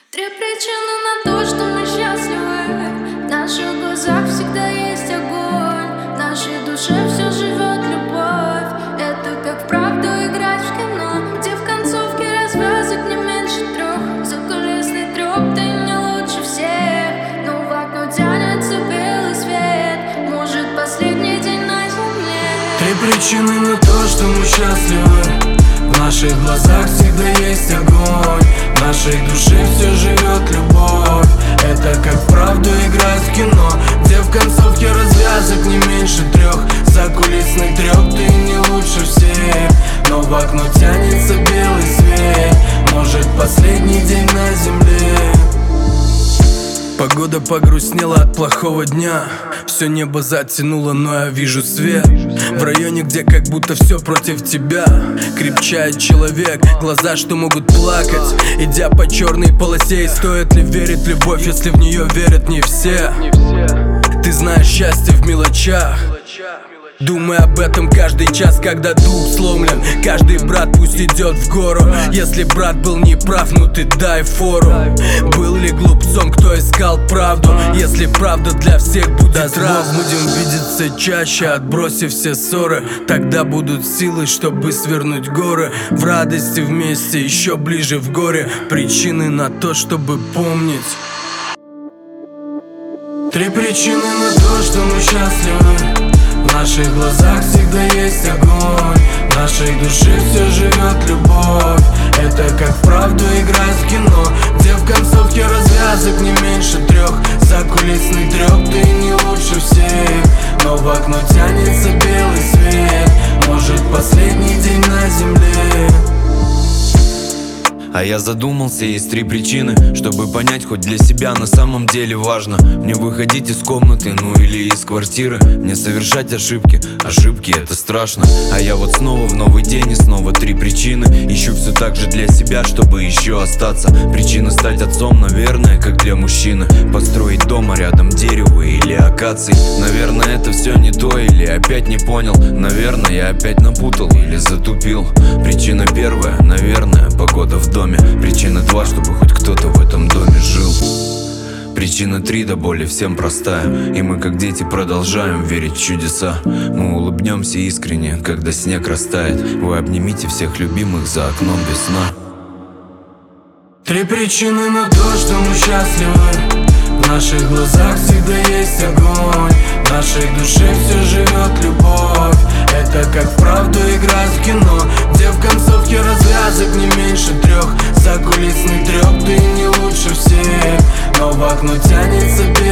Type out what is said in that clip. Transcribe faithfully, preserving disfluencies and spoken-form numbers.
Три причины на то, что мы счастливы. В наших глазах всегда есть огонь. В нашей душе все живет любовь. Это как вправду играть в кино, где в концовке развязок не меньше трех. Закулисный трёп, ты не лучше всех, но в окно тянется белый свет. Может, последний день на земле. Три причины на то, что мы счастливы. В наших глазах всегда есть огонь. В нашей душе все живет любовь. Это как вправду играть в кино, где в концовке развязок не меньше трех. Закулисный трёп, ты не лучше всех, но в окно тянется белый свет. Может, последний день на земле. Погода погрустнела от плохого дня. Все небо затянуло, но я вижу свет. В районе, где как будто все против тебя. Крепчает человек, глаза, что могут плакать, идя по черной полосе. И стоит ли верить в любовь, если в нее верят не все? Ты знаешь счастье в мелочах. Думай об этом каждый час, когда дуб сломлен. Каждый брат пусть идет в гору. Если брат был неправ, ну ты дай фору. Был ли глупцом, кто искал правду? Если правда для всех будет раз, будем видеться чаще, отбросив все ссоры. Тогда будут силы, чтобы свернуть горы. В радости вместе, еще ближе в горе. Причины на то, чтобы помнить. Три причины на то, что мы счастливы. В наших глазах всегда есть огонь. В нашей душе все живет любовь. Это как вправду играть в кино, где в концовке развязок не меньше трех. Закулисный трёп, ты не лучше всех, но в окно тянется белый свет. Может, последний день на земле. А я задумался, есть три причины, чтобы понять, хоть для себя на самом деле важно. Мне выходить из комнаты, ну или из квартиры. Мне совершать ошибки, ошибки это страшно. А я вот снова в новый день и снова три причины. Ищу все так же для себя, чтобы еще остаться. Причина стать отцом, наверное, как для мужчины. Построить дома рядом дерево или акации. Наверное, это все не то или опять не понял. Наверное, я опять напутал или затупил. Причина первая, наверное, погода в доме. Причина два, чтобы хоть кто-то в этом доме жил. Причина три до боли всем простая. И мы как дети продолжаем верить в чудеса. Мы улыбнемся искренне, когда снег растает. Вы обнимите всех любимых за окном весна. Три причины на то, что мы счастливы. В наших глазах всегда есть огонь. В нашей душе все живет любовь. Это как вправду играть в кино, где в концовке развязок не меньше трех. Закулисный трёп, ты не лучше всех, но в окно тянется белый